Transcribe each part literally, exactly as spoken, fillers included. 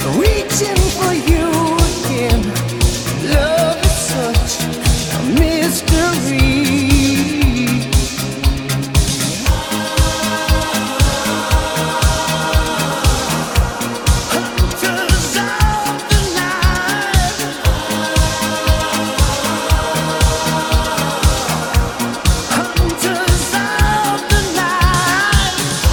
reaching for you again. Love is such a mystery. Hunters of the night, hunters of the night.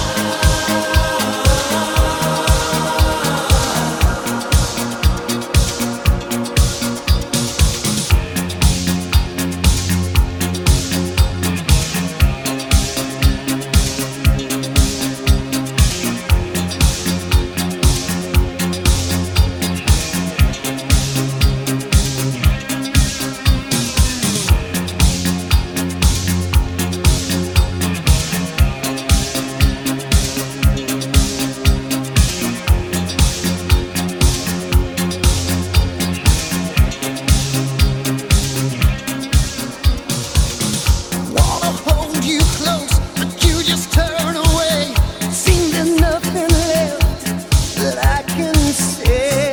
Wanna hold you close, but you just turn away. Seems there's nothing left that I can say.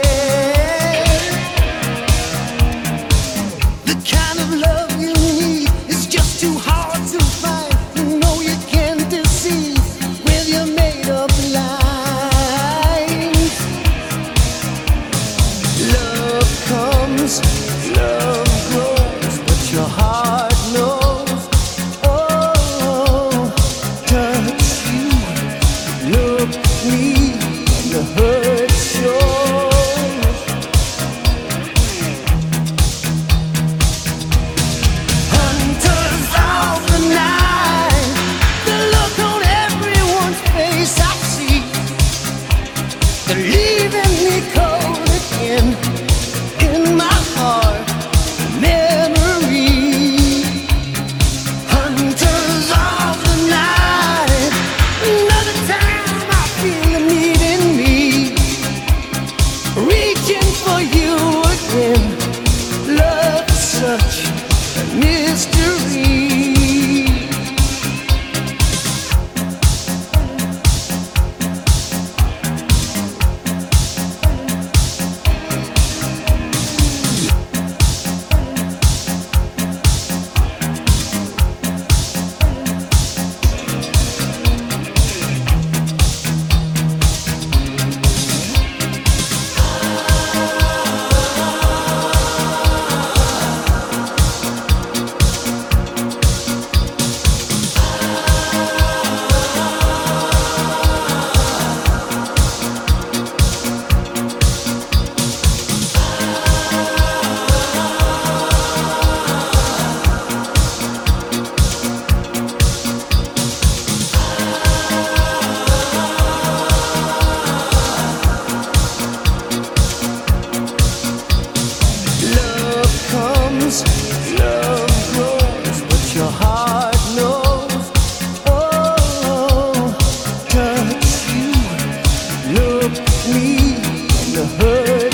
The kind of love you need is just too hard to find. You know you can't deceive with your made-up lines. Love comes, love grows, but your heart knows. Oh, touch you, look me, and the hurt shows. Hunters of the night, the look on everyone's face I see. They're leaving me cold again in my heart, memory. Hunters of the night, another time I feel them needing me, reaching for you again. Love is such a mystery. Love comes, love grows, but your heart knows. Oh, touch you, look me, and the hurt